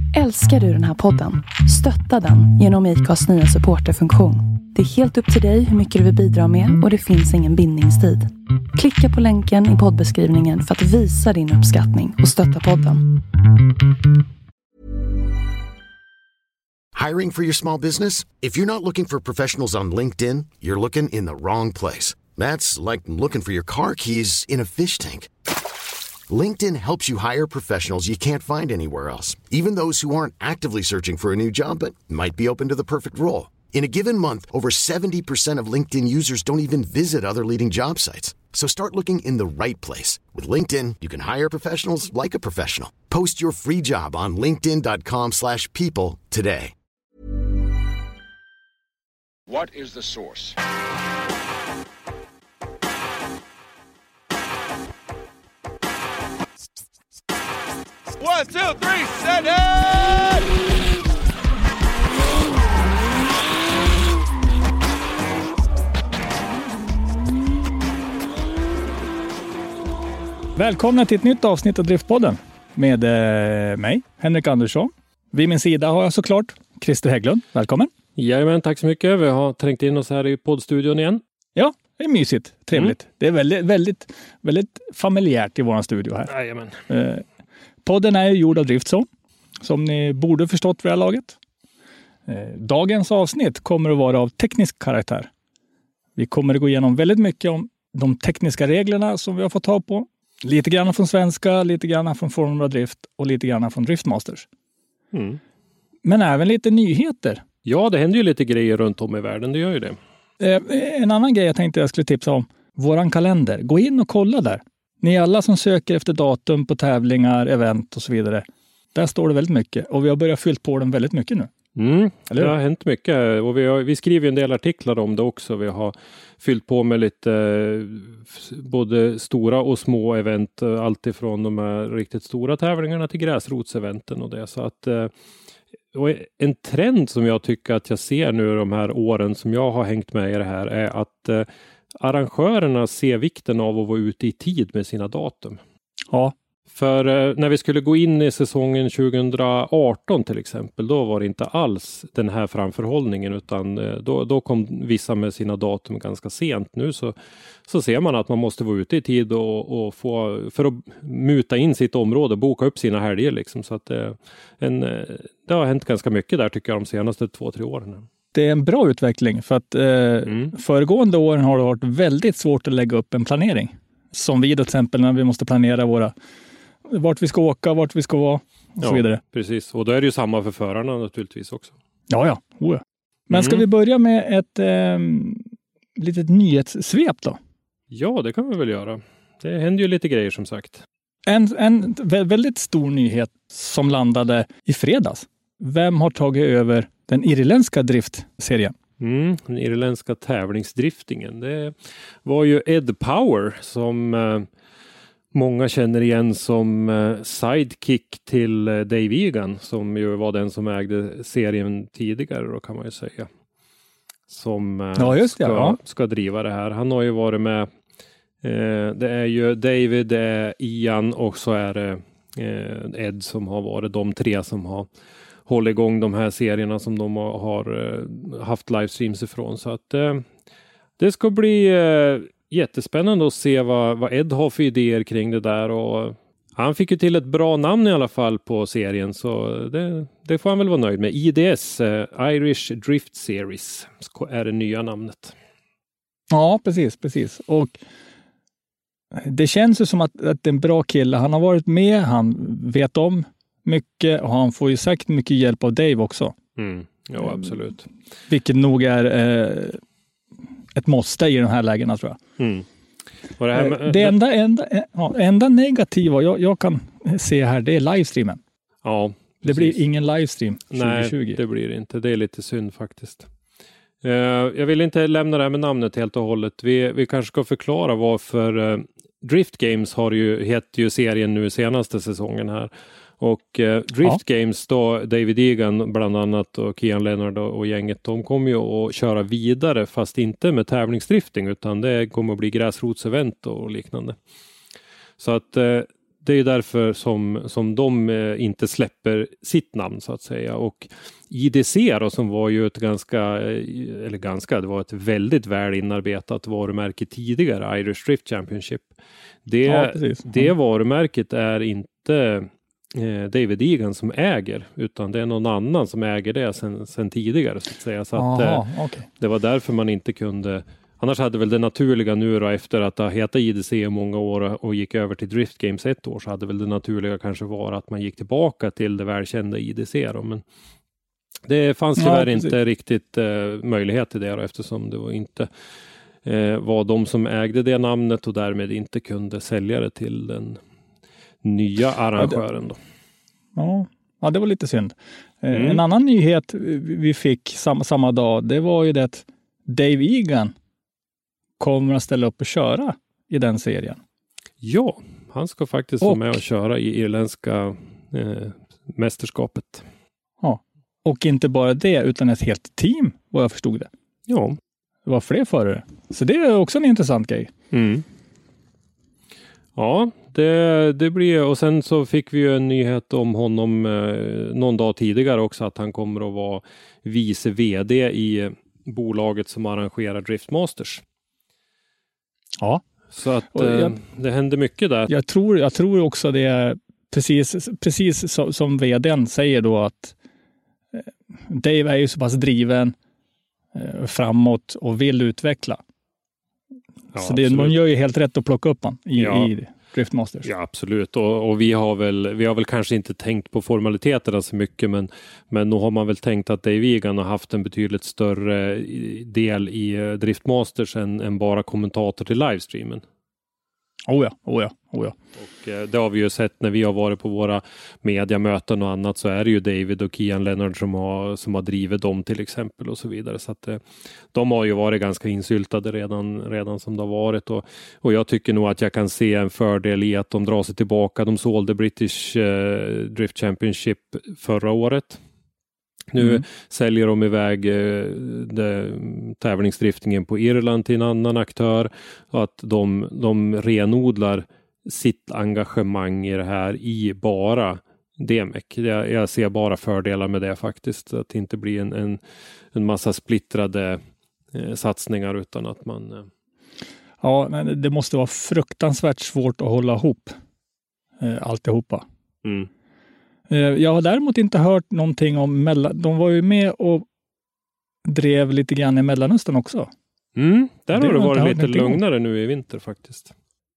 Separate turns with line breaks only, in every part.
Älskar du den här podden? Stötta den genom IKAs nya supporterfunktion. Det är helt upp till dig hur mycket du vill bidra med och det finns ingen bindningstid. Klicka på länken i poddbeskrivningen för att visa din uppskattning och stötta podden.
Hiring for your small business? If you're not looking for professionals on LinkedIn, you're looking in the wrong place. That's like looking for your car keys in a fish tank. LinkedIn helps you hire professionals you can't find anywhere else, even those who aren't actively searching for a new job but might be open to the perfect role. In a given month, over 70% of LinkedIn users don't even visit other leading job sites. So start looking in the right place. With LinkedIn, you can hire professionals like a professional. Post your free job on linkedin.com/people today.
What is the source? 1, 2, 3, set it!
Välkomna till ett nytt avsnitt av Driftpodden med mig, Henrik Andersson. Vid min sida har jag såklart Christer Hägglund. Välkommen.
Jajamän, tack så mycket. Vi har trängt in oss här i poddstudion igen.
Ja, det är mysigt. Trevligt. Det är väldigt familjärt i vår studio här.
Jajamän.
Podden är gjord av Driftzone, som ni borde förstått för det här laget. Dagens avsnitt kommer att vara av teknisk karaktär. Vi kommer att gå igenom väldigt mycket om de tekniska reglerna som vi har fått ta på. Lite grann från svenska, lite grann från Formula Drift och lite grann från Driftmasters. Men även lite nyheter.
Ja, det händer ju lite grejer runt om i världen, det gör ju det.
En annan grej jag tänkte jag skulle tipsa om. Våran kalender. Gå in och kolla där. Ni alla som söker efter datum på tävlingar, event och så vidare. Där står det väldigt mycket. Och vi har börjat fyllt på den väldigt mycket nu.
Det har hänt mycket. Och vi skriver en del artiklar om det också. Vi har fyllt på med lite både stora och små event. Allt ifrån de här riktigt stora tävlingarna till gräsrotseventen och det. Så att... Och en trend som jag tycker att jag ser nu de här åren som jag har hängt med i det här är att arrangörerna ser vikten av att vara ute i tid med sina datum.
Ja.
För när vi skulle gå in i säsongen 2018 till exempel, då var det inte alls den här framförhållningen, utan då kom vissa med sina datum ganska sent. Nu så ser man att man måste vara ute i tid och få, för att muta in sitt område, boka upp sina helger liksom. Så att det har hänt ganska mycket där tycker jag de senaste 2-3 åren.
Det är en bra utveckling för att föregående åren har det varit väldigt svårt att lägga upp en planering. Som vi då till exempel när vi måste planera vart vi ska åka, vart vi ska vara och så vidare.
Precis, och då är det ju samma för förarna naturligtvis också.
Ja. Men ska vi börja med ett litet nyhetssvep då?
Ja, det kan vi väl göra. Det händer ju lite grejer som sagt.
En väldigt stor nyhet som landade i fredags. Vem har tagit över den irländska driftserien?
Den irländska tävlingsdriftingen. Det var ju Ed Power som många känner igen som sidekick till Dave Egan, som ju var den som ägde serien tidigare då kan man ju säga. Som ska driva det här. Han har ju varit med. Det är ju David, det är Ian och så är det Ed som har varit de tre som har hållit igång de här serierna som de har haft livestreams ifrån. Så att det ska bli jättespännande att se vad Ed har för idéer kring det där. Och han fick ju till ett bra namn i alla fall på serien, så det får han väl vara nöjd med. IDS, Irish Drift Series, är det nya namnet.
Ja, precis. Och det känns ju som att det är en bra kille. Han har varit med, han vet om mycket och han får ju säkert mycket hjälp av Dave också.
Ja, absolut.
Vilket nog är ett måste i de här lägena tror jag. Och det enda negativa jag kan se här, det är livestreamen.
Ja,
det blir ingen livestream 2020.
Nej, det blir inte. Det är lite synd faktiskt. Jag vill inte lämna det här med namnet helt och hållet. Vi kanske ska förklara varför Drift Games heter ju serien nu senaste säsongen här. Och Drift Games då, David Egan bland annat och Kian Leonard och gänget, de kommer ju att köra vidare fast inte med tävlingsdrifting, utan det kommer att bli gräsrotsevent och liknande. Så att det är därför som de inte släpper sitt namn så att säga. Och IDC då, som var ju ett det var ett väldigt väl inarbetat varumärke tidigare, Irish Drift Championship. Det varumärket är inte David Egan som äger, utan det är någon annan som äger det sen tidigare så att säga. Så att, det var därför man inte kunde. Annars hade väl det naturliga nu då, efter att ha hetat IDC i många år och gick över till Drift Games ett år, så hade väl det naturliga kanske varit att man gick tillbaka till det välkända IDC då. Men det fanns tyvärr inte riktigt möjlighet till det då, eftersom det inte var de som ägde det namnet och därmed inte kunde sälja det till den nya arrangören då.
Ja, det var lite synd. En annan nyhet vi fick samma dag, det var ju det att Dave Egan kommer att ställa upp och köra i den serien. Ja, han ska faktiskt vara med och köra i irländska mästerskapet. Ja, och inte bara det, utan ett helt team, vad jag förstod det. Ja. Det var fler förare. Så det är också en intressant grej. Mm. Ja, det blir, och sen så fick vi ju en nyhet om honom någon dag tidigare också, att han kommer att vara vice vd i bolaget som arrangerar Driftmasters. Ja. Så att det händer mycket där. Jag tror också det är precis som vdn säger då, att Dave är ju så pass driven framåt och vill utveckla. Ja, så man gör ju helt rätt att plocka upp han i Driftmasters. Ja, absolut. Och vi har väl kanske inte tänkt på formaliteterna så mycket, men nu har man väl tänkt att Dave Egan har haft en betydligt större del i Driftmasters än bara kommentator till livestreamen. Oh ja. Och det har vi ju sett när vi har varit på våra mediamöten och annat, så är det ju David och Kian Leonard som har drivit dem till exempel och så vidare. Så att de har ju varit ganska insyltade redan som det har varit, och jag tycker nog att jag kan se en fördel i att de drar sig tillbaka. De sålde British Drift Championship förra året. Nu säljer de iväg tävlingsdriftningen på Irland till en annan aktör, och att de renodlar sitt engagemang i det här i bara DMEC. Jag ser bara fördelar med det faktiskt, att det inte blir en massa splittrade satsningar, utan att man... Ja, men det måste vara fruktansvärt svårt att hålla ihop alltihopa. Mm. Jag har däremot inte hört någonting om de var ju med och drev lite grann i Mellanöstern också. Där har det varit lite lugnare nu i vinter faktiskt.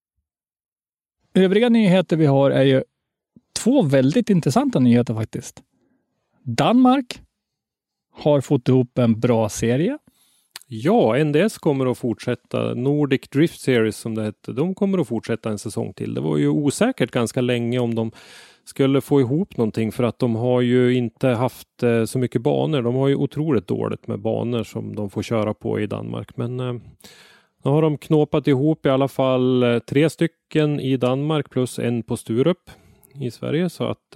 Övriga nyheter vi har är ju 2 väldigt intressanta nyheter faktiskt. Danmark har fått ihop en bra serie. Ja, NDS kommer att fortsätta. Nordic Drift Series som det hette. De kommer att fortsätta en säsong till. Det var ju osäkert ganska länge om de skulle få ihop någonting, för att de har ju inte haft så mycket banor. De har ju otroligt dåligt med banor som de får köra på i Danmark. Men nu har de knåpat ihop i alla fall 3 stycken i Danmark plus en på Sturup i Sverige. Så att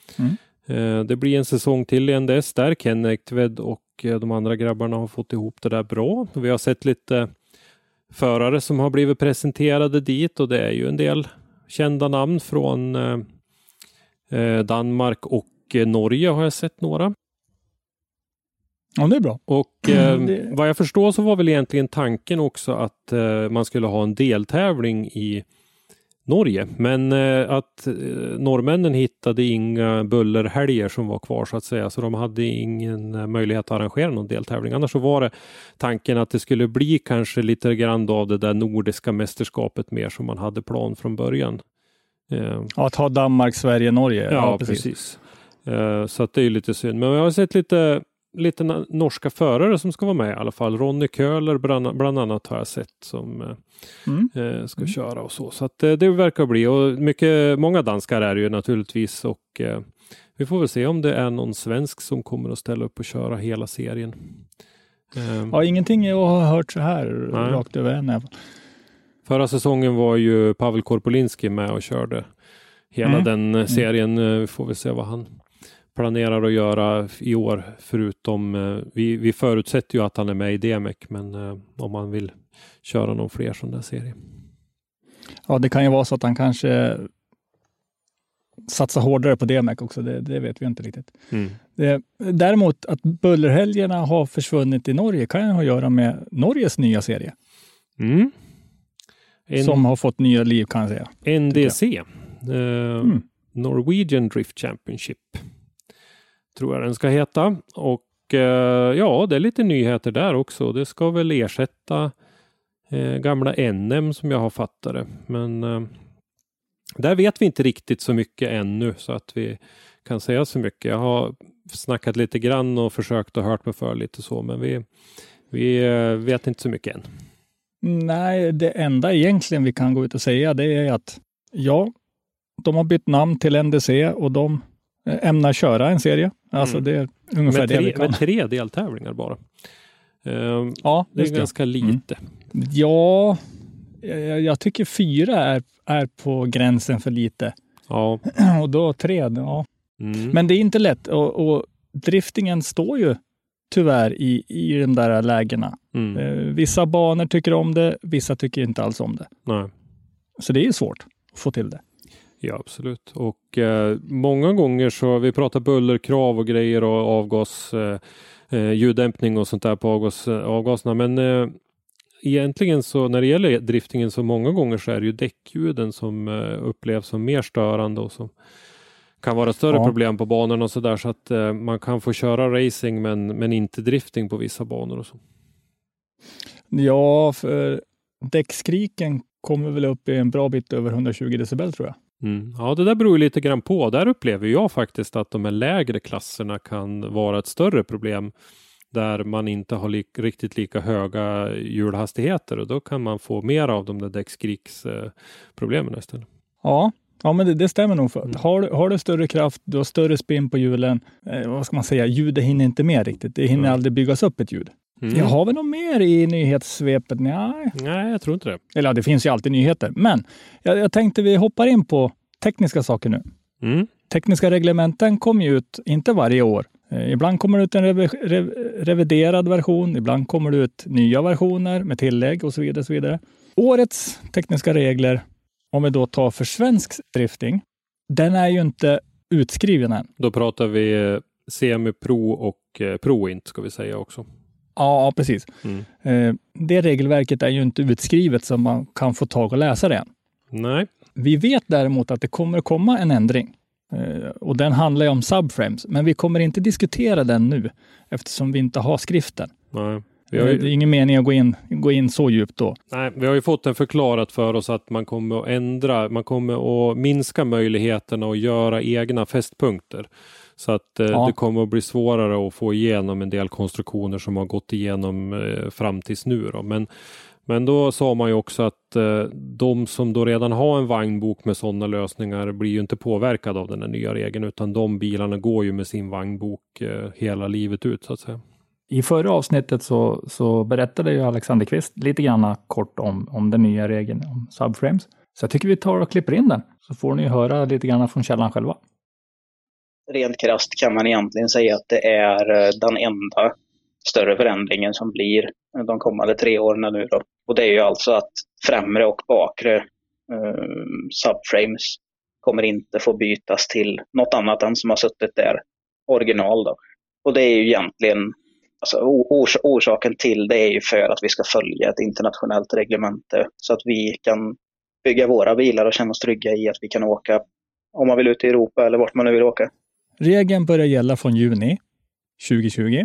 det blir en säsong till i NDS där. Kennektved och de andra grabbarna har fått ihop det där bra. Vi har sett lite förare som har blivit presenterade dit, och det är ju en del kända namn från Danmark och Norge har jag sett några. Ja, det är bra. Och vad jag förstår så var väl egentligen tanken också att man skulle ha en deltävling i Norge. Men att norrmännen hittade inga bullerhelger som var kvar så att säga. Så de hade ingen möjlighet att arrangera någon deltävling. Annars så var det tanken att det skulle bli kanske lite grann av det där nordiska mästerskapet mer som man hade plan från början. Att ha Danmark, Sverige, Norge. Ja, precis. Så att det är lite synd. Men jag har sett lite norska förare som ska vara med i alla fall. Ronny Köhler bland annat har jag sett som ska köra och så. Så att det verkar bli. Och många danskar är det ju naturligtvis. Och vi får väl se om det är någon svensk som kommer att ställa upp och köra hela serien. Ja, ingenting jag har hört så här rakt över än. Förra säsongen var ju Pavel Korpolinski med och körde hela den serien. Vi får väl se vad han planerar att göra i år. Förutom, vi förutsätter ju att han är med i DMEC, men om man vill köra någon fler sån där serie. Ja, det kan ju vara så att han kanske satsa hårdare på DMEC också. Det vet vi inte riktigt. Däremot att bullerhelgerna har försvunnit i Norge kan ju ha att göra med Norges nya serie. Som har fått nya liv, kan jag säga.
NDC. Norwegian Drift Championship. Tror jag den ska heta. Och ja, det är lite nyheter där också. Det ska väl ersätta gamla NM som jag har fattat det. Men där vet vi inte riktigt så mycket ännu så att vi kan säga så mycket. Jag har snackat lite grann och försökt och hört mig för lite så, men vi vet inte så mycket än.
Nej, det enda egentligen vi kan gå ut och säga det är att ja, de har bytt namn till NDC och de ämnar köra en serie. Alltså det är ungefär det vi kan.
Med 3 deltävlingar bara.
Ja,
det är ganska lite.
Ja, jag tycker 4 är på gränsen för lite.
Ja.
Och då 3, ja. Men det är inte lätt. Och driftingen står ju tyvärr i de där lägena. Vissa banor tycker om det, vissa tycker inte alls om det.
Nej.
Så det är svårt att få till det.
Ja, absolut. Och många gånger så, vi pratar bullerkrav och grejer och avgas, ljuddämpning och sånt där på avgaserna. Men egentligen så när det gäller driftingen så många gånger så är det ju däckljuden som upplevs som mer störande och som kan vara större problem på banorna och sådär, så att man kan få köra racing men inte drifting på vissa banor och så.
Ja, för däckskriken kommer väl upp i en bra bit över 120 decibel tror jag.
Ja, det där beror ju lite grann på. Där upplever jag faktiskt att de här lägre klasserna kan vara ett större problem där man inte har riktigt lika höga hjulhastigheter, och då kan man få mer av de där däckskriksproblemen istället.
Ja, men det stämmer nog. För. Har du större kraft, du har större spin på hjulen, vad ska man säga, ljudet hinner inte med riktigt. Det hinner aldrig byggas upp ett ljud. Jag har vi något mer i nyhetssvepet? Nej,
jag tror inte det.
Eller det finns ju alltid nyheter. Men jag tänkte vi hoppar in på tekniska saker nu. Tekniska reglementen kommer ju ut, inte varje år. Ibland kommer det ut en reviderad version. Ibland kommer det ut nya versioner med tillägg och så vidare. Så vidare. Årets tekniska regler, om vi då tar för svensk drifting, den är ju inte utskriven än.
Då pratar vi semi-pro och pro-int ska vi säga också.
Ja, precis. Det regelverket är ju inte utskrivet så man kan få tag och läsa det än.
Nej.
Vi vet däremot att det kommer att komma en ändring. Och den handlar ju om subframes. Men vi kommer inte diskutera den nu eftersom vi inte har skriften.
Nej.
Det är ingen mening att gå in så djupt då.
Nej, vi har ju fått en förklarat för oss att man kommer att ändra, man kommer att minska möjligheterna att göra egna fästpunkter. Så att det kommer att bli svårare att få igenom en del konstruktioner som har gått igenom fram tills nu då. Men då sa man ju också att de som då redan har en vagnbok med sådana lösningar blir ju inte påverkade av den här nya regeln, utan de bilarna går ju med sin vagnbok hela livet ut så att säga.
I förra avsnittet så berättade ju Alexander Kvist lite grann kort om den nya regeln om subframes. Så jag tycker vi tar och klipper in den, så får ni höra lite grann från källan själva.
Rent krasst kan man egentligen säga att det är den enda större förändringen som blir de kommande 3 åren nu då. Och det är ju alltså att främre och bakre subframes kommer inte få bytas till något annat än som har suttit där original då. Och det är ju egentligen, alltså orsaken till det är ju för att vi ska följa ett internationellt reglemente så att vi kan bygga våra bilar och känna oss trygga i att vi kan åka om man vill ut i Europa eller vart man nu vill åka.
Regeln börjar gälla från juni 2020.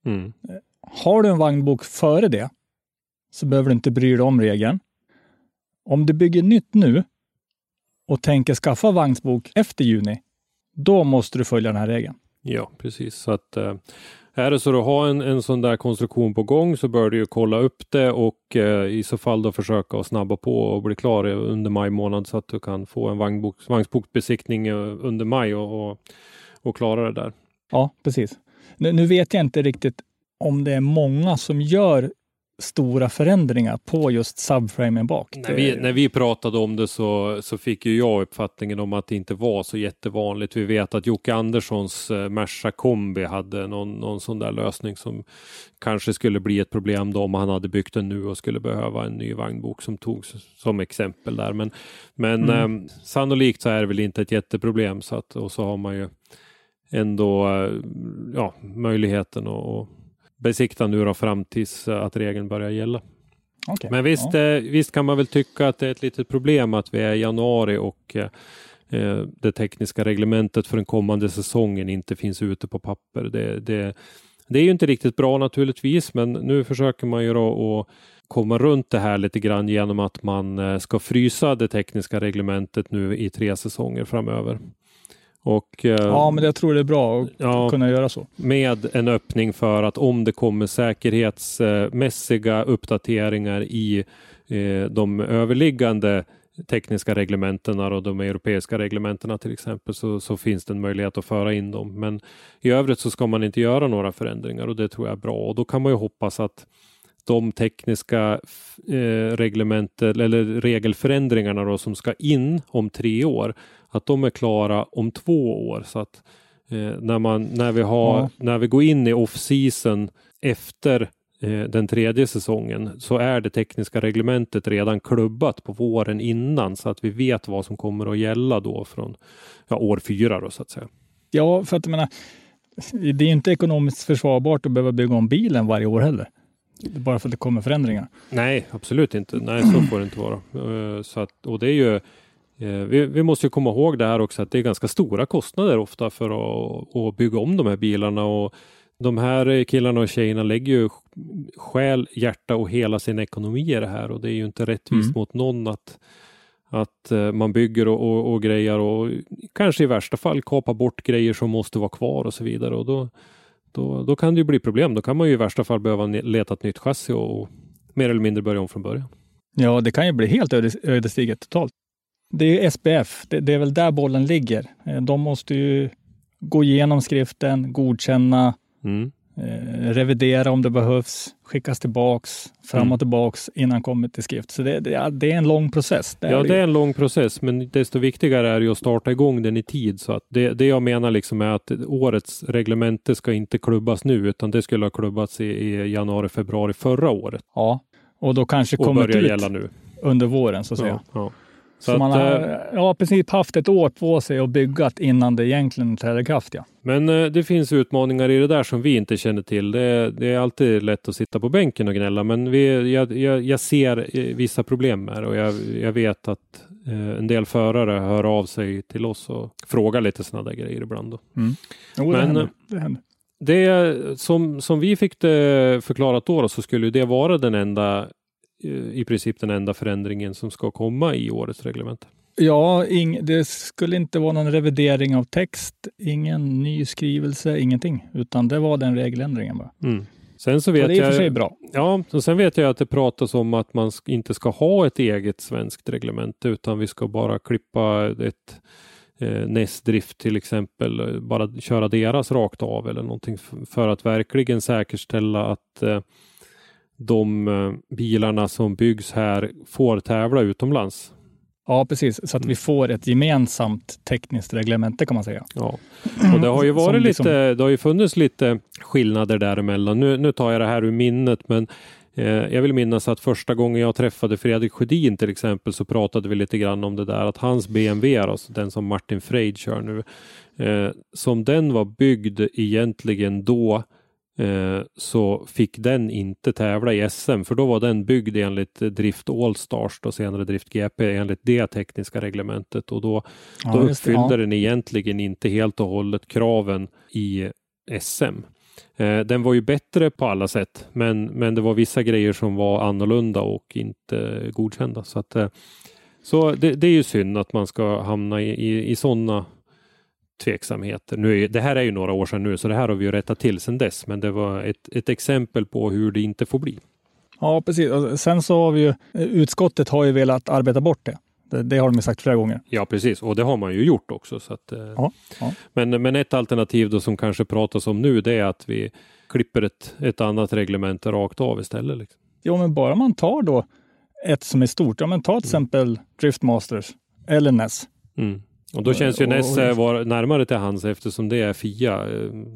Har du en vagnbok före det så behöver du inte bry dig om regeln. Om du bygger nytt nu och tänker skaffa vagnbok efter juni, då måste du följa den här regeln.
Ja, precis. Så att är det så att du har en sån där konstruktion på gång så bör du ju kolla upp det och i så fall då försöka att snabba på och bli klar under maj månad så att du kan få en vagnbokbesiktning under maj och klara det där.
Ja, precis. Nu vet jag inte riktigt om det är många som gör stora förändringar på just subframen bak.
När vi pratade om det så fick ju jag uppfattningen om att det inte var så jättevanligt. Vi vet att Jocke Anderssons Merca kombi hade någon sån där lösning som kanske skulle bli ett problem då om han hade byggt den nu och skulle behöva en ny vagnbok som togs som exempel där. Men sannolikt så är det väl inte ett jätteproblem, så att, och så har man ju ändå möjligheten att besikta nu då fram tills att regeln börjar gälla.
Okay.
Men visst kan man väl tycka att det är ett litet problem att vi är i januari och det tekniska reglementet för den kommande säsongen inte finns ute på papper. Det är ju inte riktigt bra naturligtvis, men nu försöker man ju då att komma runt det här lite grann genom att man ska frysa det tekniska reglementet nu i 3 säsonger framöver.
Men jag tror det är bra att kunna göra så.
Med en öppning för att om det kommer säkerhetsmässiga uppdateringar i de överliggande tekniska reglementena och de europeiska reglementena till exempel, så finns det en möjlighet att föra in dem. Men i övrigt så ska man inte göra några förändringar, och det tror jag är bra. Och då kan man ju hoppas att de tekniska regelförändringarna då, som ska in om 3 år, att de är klara om 2 år. Så att när vi går in i off-season efter den 3:e säsongen, så är det tekniska reglementet redan klubbat på våren innan, så att vi vet vad som kommer att gälla då från år 4 då, så att säga.
Ja, för att jag menar, det är inte ekonomiskt försvarbart att behöva bygga om bilen varje år heller. Bara för att det kommer förändringar. Nej,
absolut inte. Nej, så får det inte vara. Så att, och det är ju vi måste ju komma ihåg det här också, att det är ganska stora kostnader ofta för att bygga om de här bilarna, och de här killarna och tjejerna lägger ju själ, hjärta och hela sin ekonomi i det här, och det är ju inte rättvist mot någon att man bygger och grejer och kanske i värsta fall kapar bort grejer som måste vara kvar och så vidare, och då kan det ju bli problem. Då kan man ju i värsta fall behöva leta ett nytt chassi och mer eller mindre börja om från början.
Ja, det kan ju bli helt ödesdigert totalt. Det är SPF, det är väl där bollen ligger. De måste ju gå igenom skriften, godkänna, revidera om det behövs, skickas tillbaks, fram och tillbaks innan kommer till skrift. Så det är en lång process.
Det är en lång process, men desto viktigare är det ju att starta igång den i tid. Så att det jag menar liksom är att årets reglemente ska inte klubbas nu, utan det skulle ha klubbats i januari, februari förra året.
Ja, och då kanske kommer ut
gälla nu
under våren, så att säga.
Ja.
Så man har precis haft ett år på sig och byggat innan det egentligen träder i kraft. Ja.
Men det finns utmaningar i det där som vi inte känner till. Det är alltid lätt att sitta på bänken och gnälla, men jag ser vissa problem med det, och jag vet att en del förare hör av sig till oss och frågar lite sådana där grejer ibland. Då.
Men det händer.
Det som vi fick det förklarat då, så skulle det vara i princip den enda förändringen som ska komma i årets reglement.
Ja, det skulle inte vara någon revidering av text, ingen ny skrivelse, ingenting, utan det var den regeländringen bara.
Sen så vet
det är i och för sig bra.
Ja, och sen vet jag att det pratas om att man inte ska ha ett eget svenskt reglement, utan vi ska bara klippa ett NES-drift till exempel, bara köra deras rakt av eller någonting, för att verkligen säkerställa att de bilarna som byggs här får tävla utomlands.
Ja, precis. Så att vi får ett gemensamt tekniskt reglemente, kan man säga.
Ja, och det har ju varit det har ju funnits lite skillnader däremellan. Nu tar jag det här ur minnet, men jag vill minnas att första gången jag träffade Fredrik Sjödin till exempel, så pratade vi lite grann om det där, att hans BMW, alltså den som Martin Freid kör nu, som den var byggd egentligen då, så fick den inte tävla i SM, för då var den byggd enligt Drift Allstars och senare Drift GP enligt det tekniska reglementet, och då uppfyllde den egentligen inte helt och hållet kraven i SM. Den var ju bättre på alla sätt, men det var vissa grejer som var annorlunda och inte godkända, så det är ju synd att man ska hamna i sådana tveksamheter. Det här är ju några år sedan nu, så det här har vi ju rättat till sedan dess, men det var ett exempel på hur det inte får bli.
Ja, precis. Och sen så har vi ju, utskottet har ju velat arbeta bort det. Det har de sagt flera gånger.
Ja, precis. Och det har man ju gjort också. Så att,
ja.
Men ett alternativ då som kanske pratas om nu, det är att vi klipper ett annat reglement rakt av istället. Liksom.
Ja, men bara man tar då ett som är stort. Ja, men ta till exempel Driftmasters eller NES.
Mm. Och då känns ju NES var närmare till hands eftersom det är FIA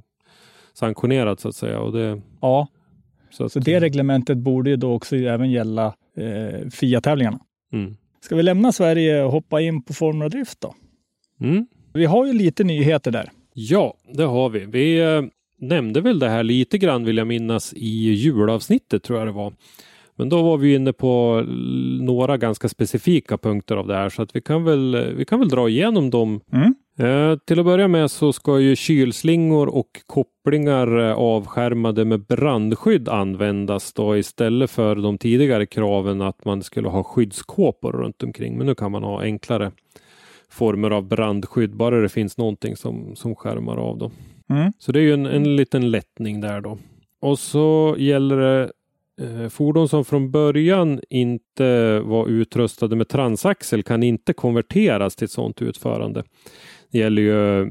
sanktionerat så att säga. Och det,
ja, så det reglementet borde ju då också även gälla FIA-tävlingarna.
Mm.
Ska vi lämna Sverige och hoppa in på Formula Drift då?
Mm.
Vi har ju lite nyheter där.
Ja, det har vi. Vi nämnde väl det här lite grann vill jag minnas i julavsnittet tror jag det var. Men då var vi inne på några ganska specifika punkter av det här så att vi kan väl dra igenom dem. Till att börja med så ska ju kylslingor och kopplingar avskärmade med brandskydd användas då istället för de tidigare kraven att man skulle ha skyddskåpor runt omkring. Men nu kan man ha enklare former av brandskydd bara det finns någonting som skärmar av då. Så det är ju en liten lättning där då. Och så gäller det fordon som från början inte var utrustade med transaxel kan inte konverteras till ett sådant utförande. Det gäller ju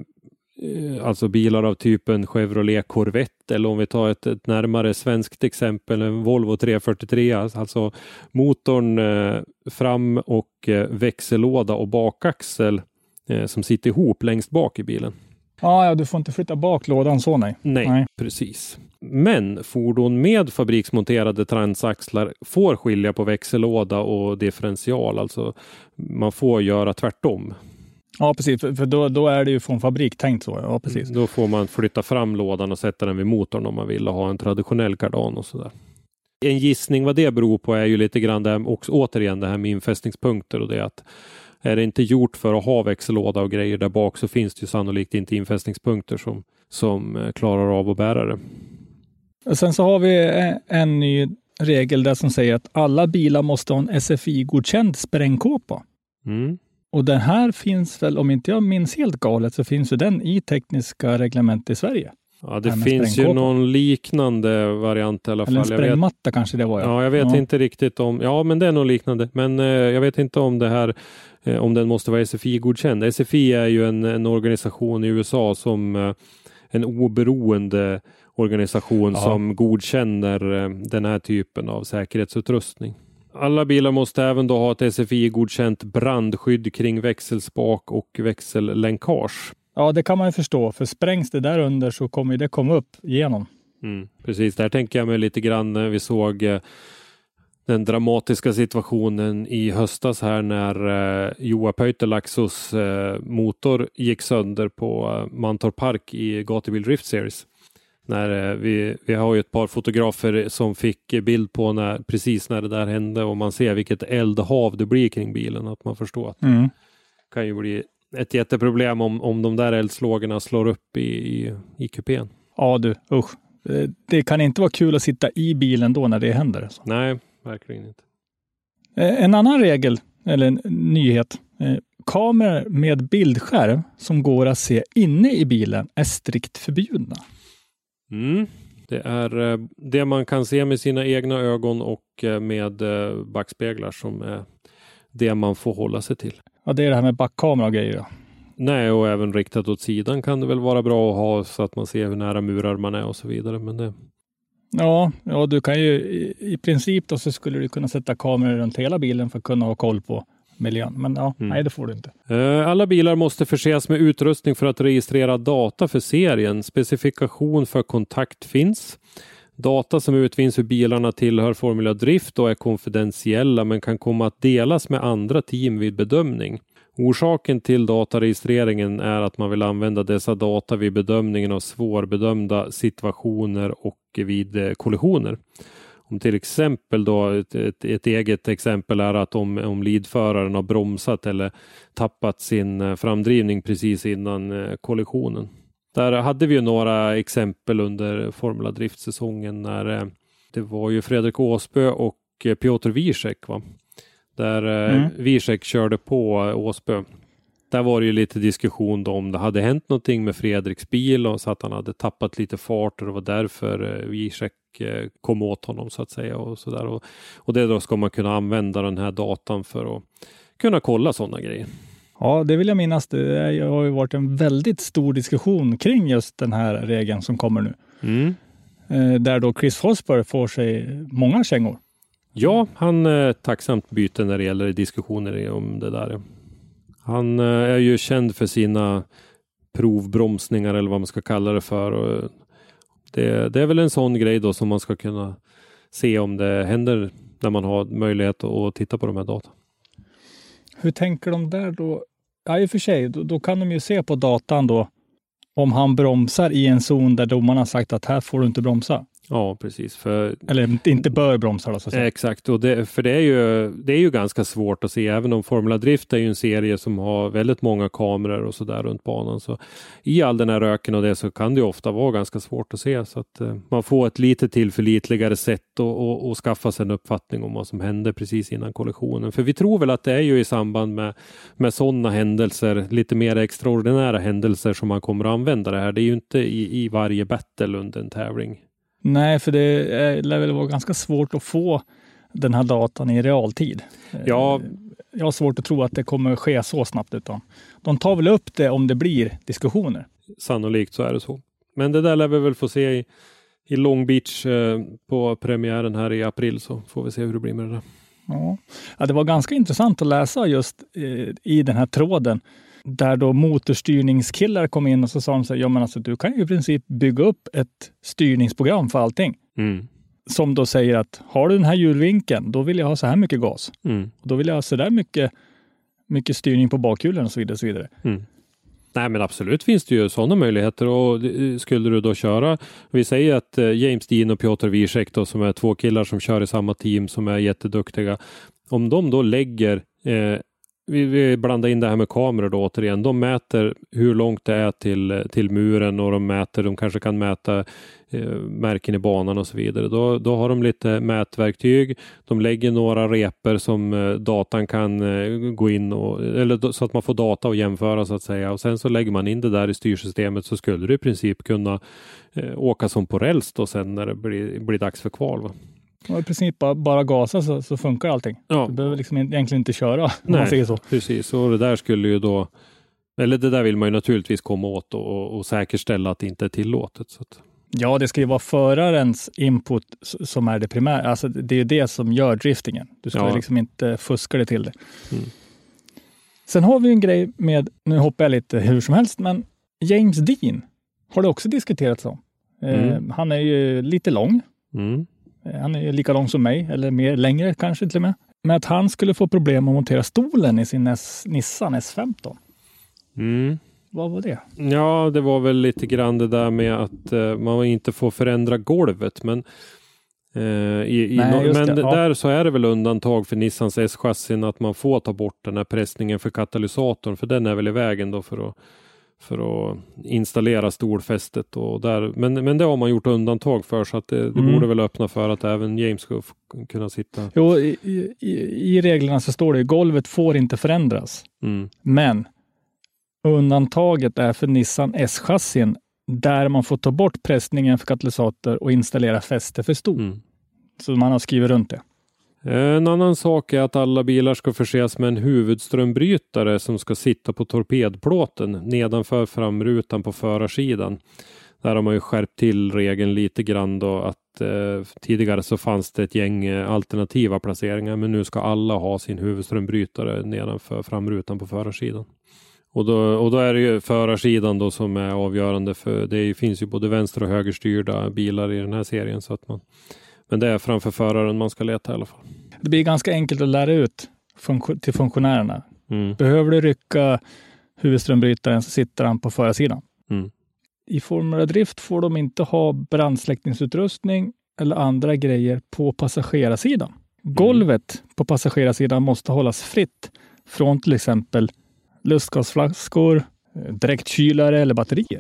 alltså bilar av typen Chevrolet Corvette eller om vi tar ett närmare svenskt exempel, en Volvo 343, alltså motorn fram och växellåda och bakaxel som sitter ihop längst bak i bilen.
Ja, du får inte flytta bak lådan så, nej.
Nej, precis. Men fordon med fabriksmonterade transaxlar får skilja på växellåda och differential. Alltså man får göra tvärtom.
Ja, precis. För då är det ju från fabrik tänkt så. Ja, precis.
Då får man flytta fram lådan och sätta den vid motorn om man vill och ha en traditionell kardan och sådär. En gissning vad det beror på är ju lite grann det här, också återigen det här med infästningspunkter och det att är det inte gjort för att ha växellåda och grejer där bak så finns det ju sannolikt inte infästningspunkter som klarar av att bära det.
Och sen så har vi en ny regel där som säger att alla bilar måste ha en SFI-godkänd sprängkåpa. Och den här finns väl, om inte jag minns helt galet, så finns ju den i tekniska reglement i Sverige.
Ja, det finns ju någon liknande variant i alla fall.
Eller en sprängmatta kanske det var.
Ja, jag vet inte riktigt om... Ja, men det är nog liknande. Men jag vet inte om det här... om den måste vara SFI-godkänd. SFI är ju en organisation i USA som... en oberoende organisation som godkänner den här typen av säkerhetsutrustning. Alla bilar måste även då ha ett SFI-godkänt brandskydd kring växelspak och växellänkage.
Ja, det kan man ju förstå. För sprängs det där under så kommer det komma upp igenom.
Precis, där tänker jag mig lite grann när vi såg den dramatiska situationen i höstas här när Joa Pöytelaxos motor gick sönder på Mantorp Park i Gatubil Drift Series. När vi har ju ett par fotografer som fick bild på precis när det där hände och man ser vilket eldhav det blir kring bilen. Att man förstår att det kan ju bli ett jätteproblem om de där eldslågorna slår upp i kupén.
Ja du, usch. Det kan inte vara kul att sitta i bilen då när det händer. Alltså.
Nej, verkligen inte.
En annan regel, eller en nyhet. Kameror med bildskärm som går att se inne i bilen är strikt förbjudna.
Det är det man kan se med sina egna ögon och med backspeglar som är det man får hålla sig till.
Ja, det är det här med backkamera och grejer. Ja.
Nej, och även riktat åt sidan kan det väl vara bra att ha så att man ser hur nära murar man är och så vidare. Men det...
Ja, du kan ju i princip då så skulle du kunna sätta kameror runt hela bilen för att kunna ha koll på miljön. Men nej, det får du inte.
Alla bilar måste förses med utrustning för att registrera data för serien. Specifikation för kontakt finns. Data som utvinns ur bilarna tillhör Formula Drift och är konfidentiella men kan komma att delas med andra team vid bedömning. Orsaken till dataregistreringen är att man vill använda dessa data vid bedömningen av svårbedömda situationer och vid kollisioner. Om till exempel då ett eget exempel är att om leadföraren har bromsat eller tappat sin framdrivning precis innan kollisionen. Där hade vi ju några exempel under Formula Drift-säsongen när det var ju Fredrik Åsbö och Piotr Wiesek va? Där Wiesek körde på Åsbö. Där var det ju lite diskussion då om det hade hänt någonting med Fredriks bil och så att han hade tappat lite fart och det var därför Wiesek kom åt honom så att säga och sådär. Och det då ska man kunna använda den här datan för att kunna kolla sådana grejer.
Ja, det vill jag minnas. Det har ju varit en väldigt stor diskussion kring just den här regeln som kommer nu. Där då Chris Fosberg får sig många kängor.
Ja, han är tacksamt byte när det gäller diskussioner om det där. Han är ju känd för sina provbromsningar eller vad man ska kalla det för. Och det är väl en sån grej då som man ska kunna se om det händer när man har möjlighet att titta på de här data.
Hur tänker de där då? Ja, i och för sig, då kan de ju se på datan då om han bromsar i en zon där domarna har sagt att här får du inte bromsa.
Ja, precis.
Eller inte bör bromsa då, så att säga.
Exakt, och det är ju ganska svårt att se, även om Formula Drift är ju en serie som har väldigt många kameror och sådär runt banan. Så i all den här röken och det så kan det ju ofta vara ganska svårt att se, så att man får ett lite tillförlitligare sätt och skaffa sig en uppfattning om vad som hände precis innan kollisionen. För vi tror väl att det är ju i samband med sådana händelser, lite mer extraordinära händelser, som man kommer att använda det här. Det är ju inte i varje battle under en tävling.
Nej, för det lär väl vara ganska svårt att få den här datan i realtid.
Ja.
Jag har svårt att tro att det kommer att ske så snabbt, utan de tar väl upp det om det blir diskussioner.
Sannolikt så är det så. Men det där lär vi väl få se i Long Beach på premiären här i april, så får vi se hur det blir med det där.
Ja, det var ganska intressant att läsa just i den här tråden. Där då motorstyrningskillar kom in och så sa de så här, ja men alltså du kan ju i princip bygga upp ett styrningsprogram för allting.
Mm.
Som då säger att har du den här hjulvinkeln, då vill jag ha så här mycket gas.
Mm.
Då vill jag ha så där mycket styrning på bakhjulen och så vidare. Och så vidare.
Mm. Nej, men absolut finns det ju sådana möjligheter, och skulle du då köra, vi säger att James Dean och Piotr Wiesek då, som är två killar som kör i samma team som är jätteduktiga, om de då lägger vi blandar in det här med kameror då återigen. De mäter hur långt det är till muren, och de kanske kan mäta märken i banan och så vidare. Då har de lite mätverktyg. De lägger några repor som datan kan gå in eller så att man får data att jämföra, så att säga. Och sen så lägger man in det där i styrsystemet, så skulle du i princip kunna åka som på räls då sen när det blir dags för kval, va?
Och i princip bara gasa så funkar allting.
Ja.
Du behöver liksom egentligen inte köra, om
Nej,
man säger så.
Precis, och det där skulle ju då, eller det där vill man ju naturligtvis komma åt och säkerställa att det inte är tillåtet. Så att.
Ja, det ska ju vara förarens input som är det primära. Alltså det är ju det som gör driftingen. Du ska liksom inte fuska det till det.
Mm.
Sen har vi en grej med, nu hoppar jag lite hur som helst, men James Dean har det också diskuterats om. Han är ju lite lång.
Mm.
Han är lika lång som mig, eller mer längre kanske till och med. Men att han skulle få problem att montera stolen i sin Nissan S15.
Mm.
Vad var det?
Ja, det var väl lite grann det där med att man inte får förändra golvet. Men, där så är det väl undantag för Nissans S-chassin att man får ta bort den här pressningen för katalysatorn. För den är väl i vägen då för att installera stolfästet och där. Men det har man gjort undantag för, så att det borde väl öppna för att även James ska kunna sitta.
Jo, i reglerna så står det att golvet får inte förändras.
Mm.
Men undantaget är för Nissan S-chassin där man får ta bort pressningen för katalysator och installera fäste för stol.
Mm.
Så man har skrivit runt det.
En annan sak är att alla bilar ska förses med en huvudströmbrytare som ska sitta på torpedplåten nedanför framrutan på förarsidan. Där har man ju skärpt till regeln lite grann då, att tidigare så fanns det ett gäng alternativa placeringar, men nu ska alla ha sin huvudströmbrytare nedanför framrutan på förarsidan. Och då är det ju förarsidan då som är avgörande, för det finns ju både vänster- och högerstyrda bilar i den här serien, så att men det är framför föraren man ska leta i alla fall. Det
blir ganska enkelt att lära ut till funktionärerna.
Mm.
Behöver du rycka huvudströmbrytaren så sitter han på förarsidan.
Mm.
I Formula Drift får de inte ha brandsläckningsutrustning eller andra grejer på passagerarsidan. Golvet på passagerarsidan måste hållas fritt från till exempel lustgasflaskor, direktkylare eller batterier.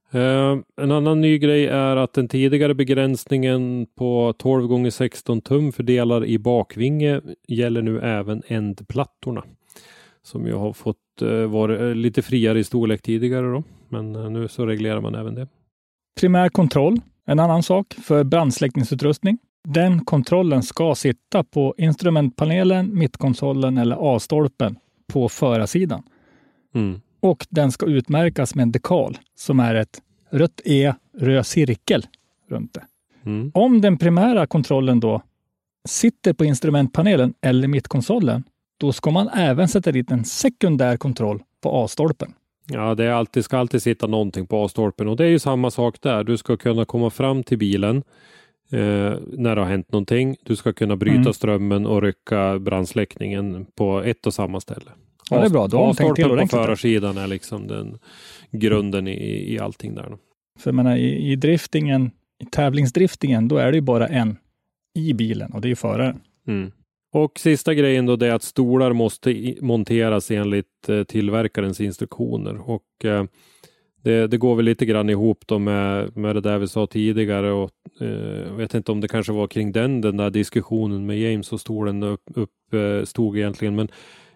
En annan ny grej är att den tidigare begränsningen på 12x16 tum för delar i bakvinge gäller nu även ändplattorna. Som ju har fått vara lite friare i storlek tidigare då. Men nu så reglerar man även det.
Primär kontroll, en annan sak för brandsläckningsutrustning. Den kontrollen ska sitta på instrumentpanelen, mittkonsolen eller A-stolpen på förarsidan.
Mm.
Och den ska utmärkas med en dekal som är ett rött E, röd cirkel runt det.
Mm.
Om den primära kontrollen då sitter på instrumentpanelen eller mittkonsolen, då ska man även sätta dit en sekundär kontroll på A-stolpen.
Ja, det ska alltid sitta någonting på A-stolpen och det är ju samma sak där. Du ska kunna komma fram till bilen när det har hänt någonting. Du ska kunna bryta strömmen och rycka brandsläckningen på ett och samma ställe.
Ja, det är bra. Då har de tänkt till
på förarsidan är liksom den grunden i allting där.
För jag menar, i driftingen, i tävlingsdriftingen, då är det ju bara en i bilen och det är ju föraren.
Mm. Och sista grejen då, det är att stolar måste monteras enligt tillverkarens instruktioner. Och det går väl lite grann ihop då med det där vi sa tidigare. Och jag vet inte om det kanske var kring den där diskussionen med James och stolen uppstod egentligen. Men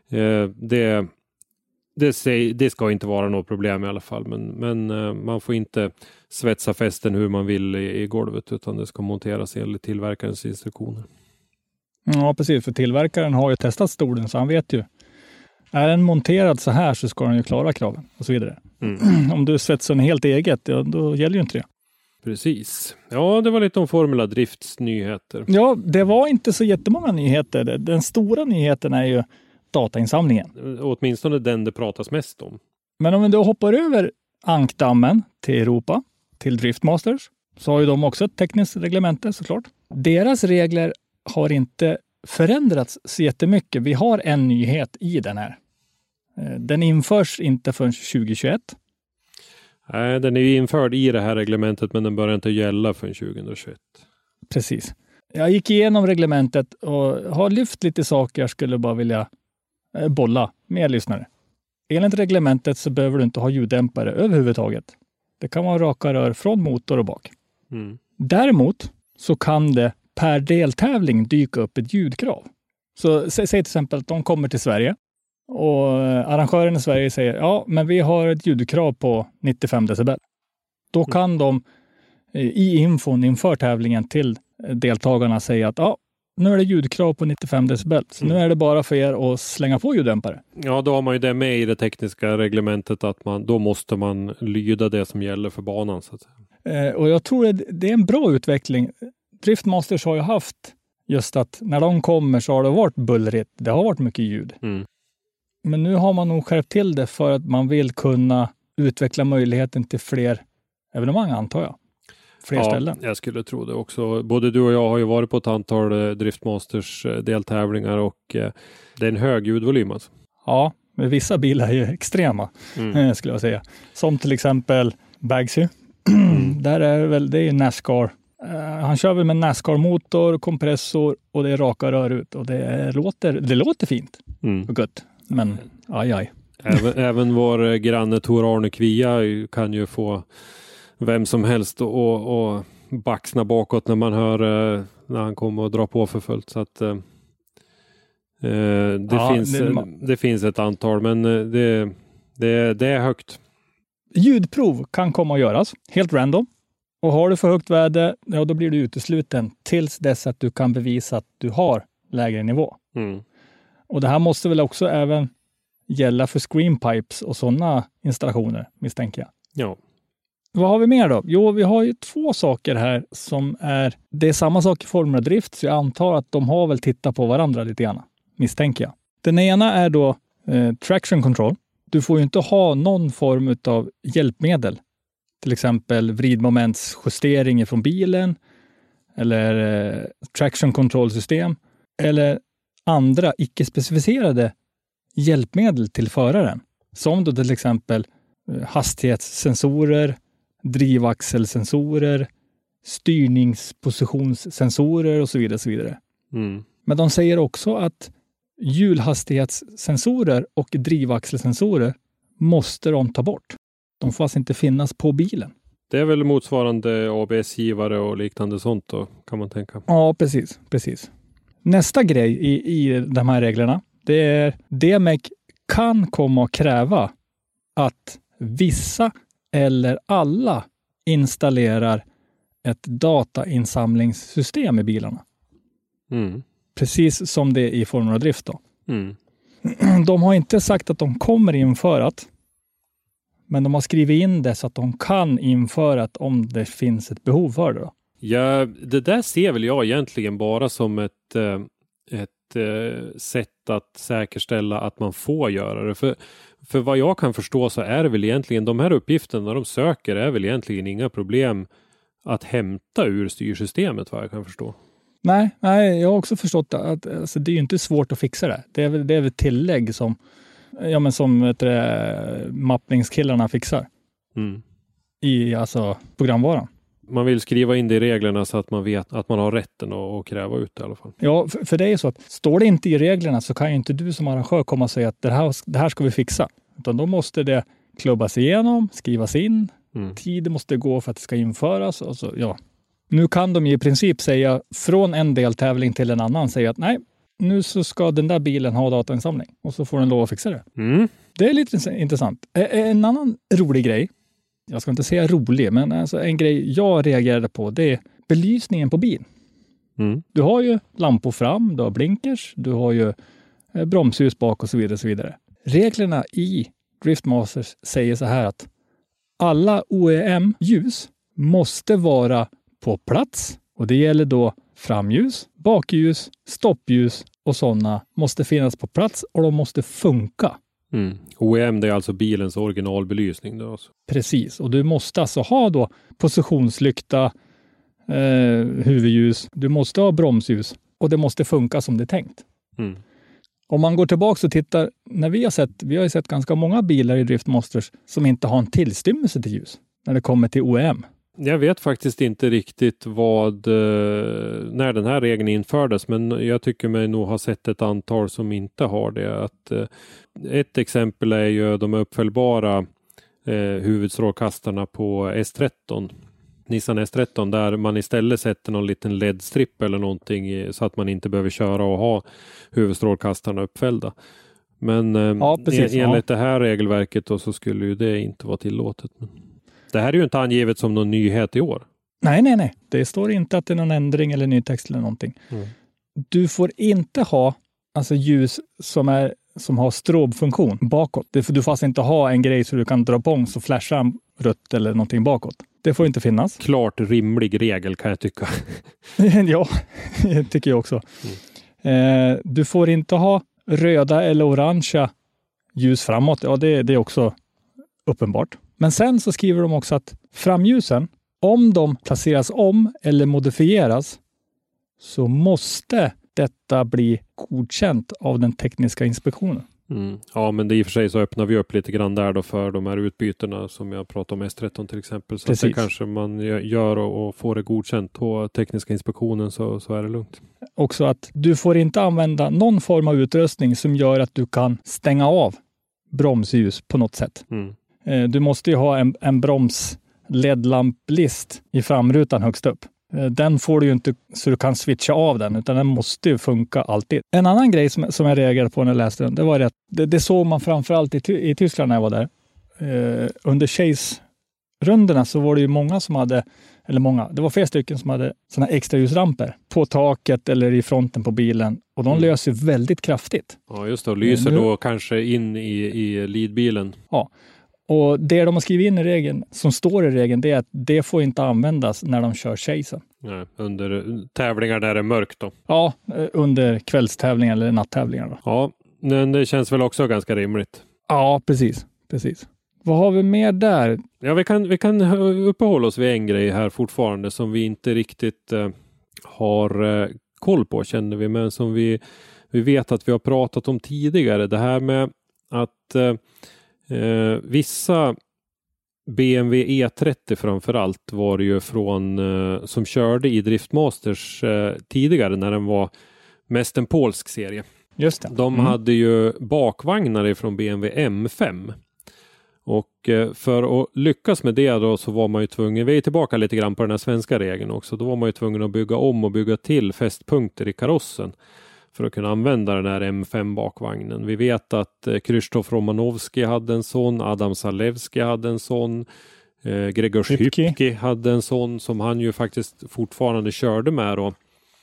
det ska inte vara något problem i alla fall. Men man får inte svetsa fästen hur man vill i golvet, utan det ska monteras enligt tillverkarens instruktioner.
Ja, precis. För tillverkaren har ju testat stolen så han vet ju. Är den monterad så här så ska den ju klara kraven och så vidare. Om du svetsar den helt eget, ja, då gäller ju inte det. Precis.
Ja, det var lite om Formula Drifts nyheter.
Ja, det var inte så jättemånga nyheter. Den stora nyheten är ju datainsamlingen.
Åtminstone den det pratas mest om.
Men om vi då hoppar över ankdammen till Europa, till Driftmasters, så har ju de också ett tekniskt reglemente såklart. Deras regler har inte förändrats så jättemycket. Vi har en nyhet i den här. Den införs inte förrän 2021.
Nej, den är ju införd i det här reglementet, men den börjar inte gälla förrän 2021.
Precis. Jag gick igenom reglementet och har lyft lite saker jag skulle bara vilja bolla med lyssnare. Enligt reglementet så behöver du inte ha ljuddämpare överhuvudtaget. Det kan vara raka rör från motor och bak. Däremot så kan det per deltävling dyka upp ett ljudkrav. Så säg till exempel att de kommer till Sverige och arrangören i Sverige säger ja, men vi har ett ljudkrav på 95 decibel. Då kan de i infon inför tävlingen till deltagarna säga att ja, nu är det ljudkrav på 95 decibel. Så nu är det bara för er att slänga på ljuddämpare.
Ja, då har man ju det med i det tekniska reglementet att då måste man lyda det som gäller för banan. Så att säga.
Och jag tror det är en bra utveckling. Driftmasters har ju haft just att när de kommer så har det varit bullrigt. Det har varit mycket ljud. Men nu har man nog skärpt till det för att man vill kunna utveckla möjligheten till fler evenemang, antar jag. Fler ställen.
Jag skulle tro det också. Både du och jag har ju varit på ett antal Driftmasters deltävlingar och det är en hög ljudvolym alltså.
Ja, men vissa bilar är ju extrema skulle jag säga. Som till exempel Bagsy. Där är det är NASCAR. Han kör väl med NASCAR-motor, kompressor och det är raka rör ut. Och det låter fint och gött. Men aj.
Även vår granne Tor Arne Kvia kan ju få vem som helst och baxna bakåt när man hör när han kommer och drar på för fullt. Så att det finns ett antal, men det är högt.
Ljudprov kan komma att göras helt random. Och har du för högt värde, ja, då blir du utesluten tills dess att du kan bevisa att du har lägre nivå. Och det här måste väl också även gälla för screenpipes och sådana installationer, misstänker jag.
Ja.
Vad har vi mer då? Jo, vi har ju 2 saker här som det är samma sak i Formula Drift, så jag antar att de har väl tittat på varandra lite grann, misstänker jag. Den ena är då traction control. Du får ju inte ha någon form av hjälpmedel. Till exempel vridmomentsjustering från bilen eller traction control system eller andra icke-specificerade hjälpmedel till föraren. Som då till exempel hastighetssensorer, drivaxelsensorer, styrningspositionssensorer och så vidare. Så vidare. Men de säger också att hjulhastighetssensorer och drivaxelsensorer måste de ta bort. De får alltså inte finnas på bilen.
Det är väl motsvarande ABS-givare och liknande sånt då, kan man tänka.
Ja, precis. Nästa grej i de här reglerna, det är DMEC kan komma att kräva att vissa eller alla installerar ett datainsamlingssystem i bilarna. Precis som det är i Formula Drift då. De har inte sagt att de kommer införa det, men de har skrivit in det så att de kan införa det om det finns ett behov för det då.
Ja, det där ser väl jag egentligen bara som ett sätt att säkerställa att man får göra det. För vad jag kan förstå så är det väl egentligen de här uppgifterna de söker är väl egentligen inga problem att hämta ur styrsystemet, vad jag kan förstå.
Nej, jag har också förstått att alltså, det är ju inte svårt att fixa det. Det är väl tillägg som mappningskillarna fixar i alltså programvaran.
Man vill skriva in det i reglerna så att man vet att man har rätten att kräva ut det i alla fall.
Ja, för det är ju så att står det inte i reglerna så kan ju inte du som arrangör komma och säga att det här ska vi fixa. Utan då måste det klubbas igenom, skrivas in. Tid måste gå för att det ska införas. Och så, ja. Nu kan de i princip säga från en deltävling till en annan säga att nej, nu så ska den där bilen ha datainsamling. Och så får den lov att fixa det. Det är lite intressant. En annan rolig grej, jag ska inte säga rolig, men alltså en grej jag reagerade på, det är belysningen på bil. Du har ju lampor fram, du har blinkers, du har ju bromsljus bak och så vidare, så vidare. Reglerna i Driftmasters säger så här att alla OEM-ljus måste vara på plats och det gäller då framljus, bakljus, stoppljus och sådana måste finnas på plats och de måste funka.
OEM, det är alltså bilens originalbelysning då alltså.
Precis, och du måste alltså ha då positionslykta, huvudljus, du måste ha bromsljus och det måste funka som det är tänkt. Om man går tillbaka och tittar, när vi har sett ganska många bilar i Driftmasters som inte har en tillstymmelse till ljus när det kommer till OEM.
Jag vet faktiskt inte riktigt när den här regeln infördes, men jag tycker mig nog ha sett ett antal som inte har det. Ett exempel är ju de uppföljbara huvudstrålkastarna på S13. Nissan S13 där man istället sätter någon liten LED-stripp eller någonting så att man inte behöver köra och ha huvudstrålkastarna uppfällda. Men enligt det här regelverket då, så skulle ju det inte vara tillåtet. Men det här är ju inte angivet som någon nyhet i år. Nej. Det står inte att det är någon ändring eller ny text eller någonting. Du får inte ha alltså ljus som har strobfunktion bakåt. Du får alltså inte ha en grej så du kan dra på så flashar rött eller någonting bakåt. Det får inte finnas. Klart rimlig regel kan jag tycka.
Ja, det tycker jag också. Du får inte ha röda eller orangea ljus framåt. Ja, det är också uppenbart. Men sen så skriver de också att framljusen, om de placeras om eller modifieras så måste detta bli godkänt av den tekniska inspektionen.
Ja, men det i och för sig så öppnar vi upp lite grann där då för de här utbytena som jag pratade om S13 till exempel. Så att det kanske man gör och får det godkänt på tekniska inspektionen så är det lugnt.
Också att du får inte använda någon form av utrustning som gör att du kan stänga av bromsljus på något sätt. Du måste ju ha en broms-LED-lamplist i framrutan högst upp. Den får du ju inte så du kan switcha av den, utan den måste ju funka alltid. En annan grej som jag reagerade på när jag läste den, det var att det såg man framförallt i Tyskland när jag var där. Under Chase-rundorna så var det ju många som hade, det var flera stycken som hade såna extra ljusramper på taket eller i fronten på bilen. Och de löser väldigt kraftigt.
Ja, just det. Och lyser då kanske in i leadbilen.
Ja. Och det de har skrivit in i regeln, som står i regeln, det är att det får inte användas när de kör chasen.
Nej, under tävlingar där det är mörkt då?
Ja, under kvällstävlingar eller nattävlingar då.
Ja, men det känns väl också ganska rimligt.
Ja, precis. Vad har vi mer där?
Ja, vi kan uppehålla oss vid en grej här fortfarande som vi inte riktigt har koll på, känner vi, men som vi vet att vi har pratat om tidigare. Det här med att vissa BMW E30 framförallt var det ju från som körde i Driftmasters tidigare när den var mest en polsk serie.
Just det.
De hade ju bakvagnar från BMW M5. Och för att lyckas med det då så var man ju tvungen, vi är tillbaka lite grann på den här svenska regeln också, då var man ju tvungen att bygga om och bygga till fästpunkter i karossen för att kunna använda den här M5-bakvagnen. Vi vet att Krzysztof Romanowski hade en sån, Adam Zalewski hade en sån, Gregor Hypke hade en sån som han ju faktiskt fortfarande körde med då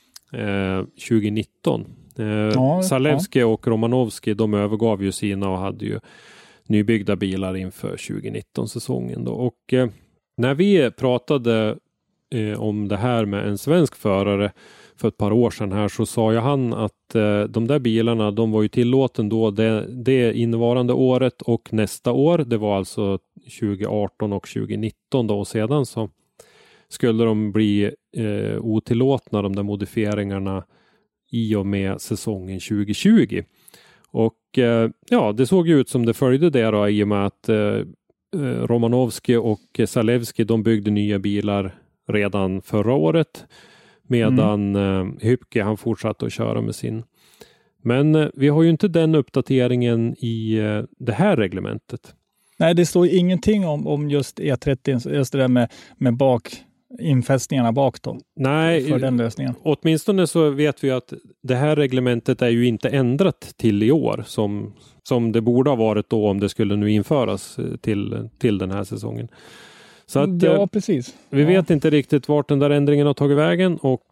2019. Zalewski och Romanowski, de övergav ju sina och hade ju nybyggda bilar inför 2019-säsongen då. Och när vi pratade om det här med en svensk förare för ett par år sedan här, så sa ju han att de där bilarna, de var ju tillåten då det innevarande året och nästa år. Det var alltså 2018 och 2019 då, och sedan så skulle de bli otillåtna, de där modifieringarna, i och med säsongen 2020. Och det såg ju ut som det följde det då, i och med att Romanovski och Zalewski, de byggde nya bilar redan förra året, medan Hypke, han fortsatte att köra med sin. Men vi har ju inte den uppdateringen i det här reglementet.
Nej, det står ingenting om just E30, just det där med infästningarna bak då.
Nej,
för den lösningen.
Åtminstone så vet vi att det här reglementet är ju inte ändrat till i år som det borde ha varit då, om det skulle nu införas till den här säsongen. Så att,
ja, precis.
Vi vet inte riktigt vart den där ändringen har tagit vägen, och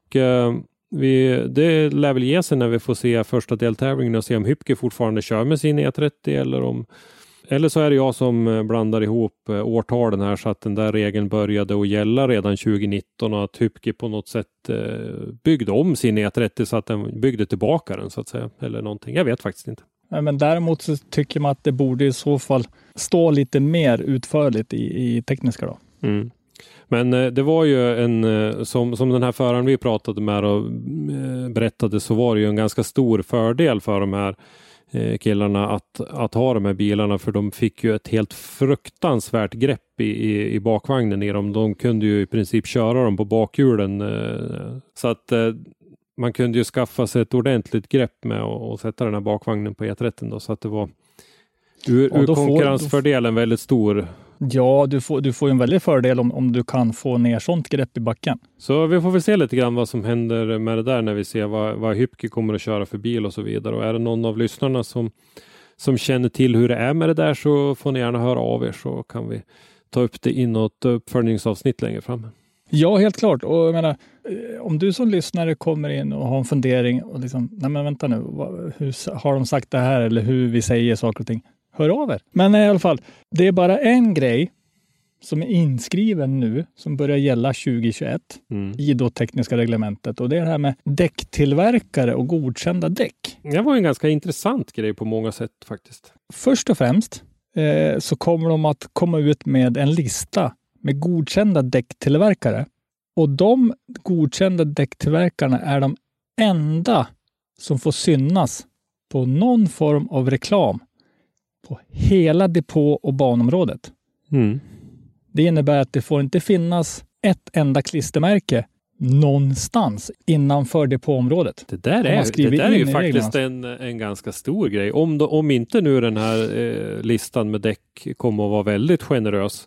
det lär väl ge sig när vi får se första deltävlingen och se om Hypke fortfarande kör med sin E30 eller så är det jag som blandar ihop årtalen här, så att den där regeln började att gälla redan 2019 och att Hypke på något sätt byggde om sin E30 så att den byggde tillbaka den, så att säga, eller någonting. Jag vet faktiskt inte.
Men däremot så tycker man att det borde i så fall stå lite mer utförligt i tekniska då.
Mm. Men det var ju som den här föraren vi pratade med och berättade, så var det ju en ganska stor fördel för de här killarna att ha de här bilarna, för de fick ju ett helt fruktansvärt grepp i bakvagnen i dem. De kunde ju i princip köra dem på bakhjulen, så att man kunde ju skaffa sig ett ordentligt grepp med och sätta den här bakvagnen på E30 då, så att det var ur konkurrensfördelen väldigt stor. Ja,
du får en väldig fördel om du kan få ner sånt grepp i backen.
Så vi får väl se lite grann vad som händer med det där när vi ser vad Hypke kommer att köra för bil och så vidare. Och är det någon av lyssnarna som känner till hur det är med det där, så får ni gärna höra av er, så kan vi ta upp det i något uppföljningsavsnitt längre fram.
Ja, helt klart. Och jag menar, om du som lyssnare kommer in och har en fundering och liksom, nej men vänta nu, hur har de sagt det här, eller hur vi säger saker och ting, hör av er. Men i alla fall, det är bara en grej som är inskriven nu som börjar gälla 2021 i då tekniska reglementet, och det är det här med däcktillverkare och godkända däck.
Det var en ganska intressant grej på många sätt faktiskt.
Först och främst så kommer de att komma ut med en lista med godkända däcktillverkare, och de godkända däcktillverkarna är de enda som får synas på någon form av reklam på hela depå- och banområdet. Det innebär att det får inte finnas ett enda klistermärke någonstans innanför depåområdet.
Det där är ju faktiskt en ganska stor grej. Om inte nu den här listan med däck kommer att vara väldigt generös,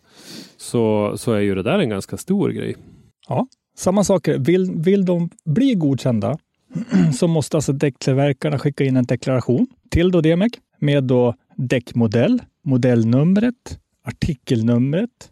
så är ju det där en ganska stor grej.
Ja, samma sak. Vill de bli godkända så måste alltså däcktillverkarna skicka in en deklaration till då DMEC med då däckmodell, modellnumret, artikelnumret,